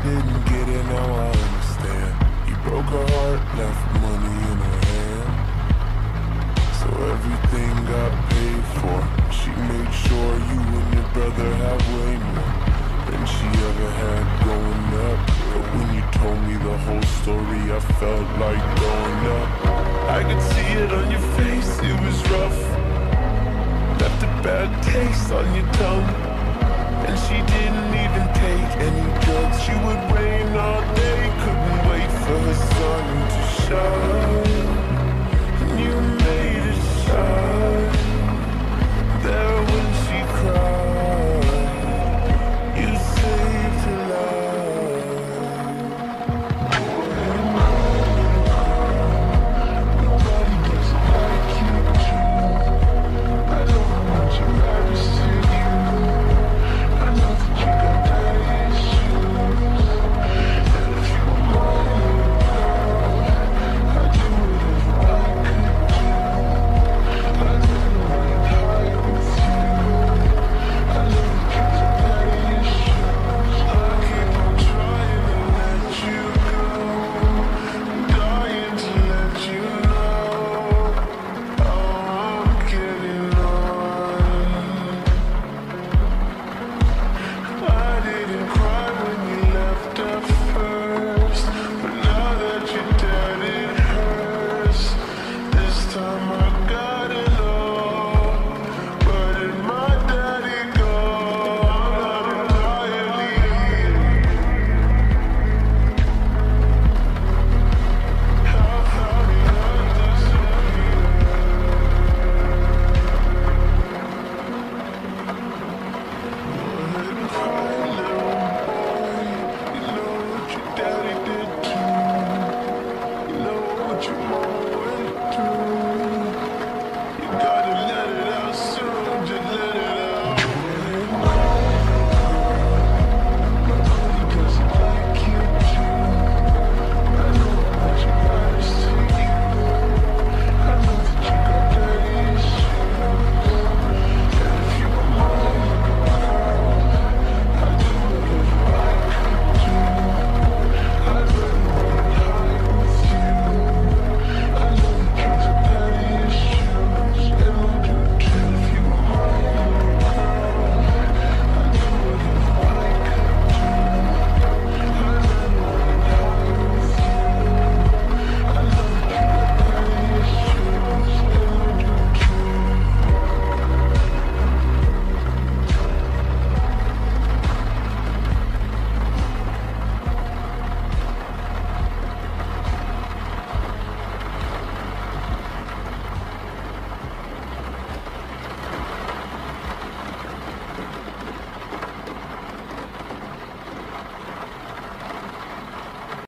didn't get it, now I understand. You broke her heart, left money in her hand. So everything got paid for. She made sure you and your brother have way more than she ever had growing up. But when you told me the whole story, I felt like growing up. I could see it on your face, it was rough. Left a bad taste on your tongue. And she didn't even take any drugs,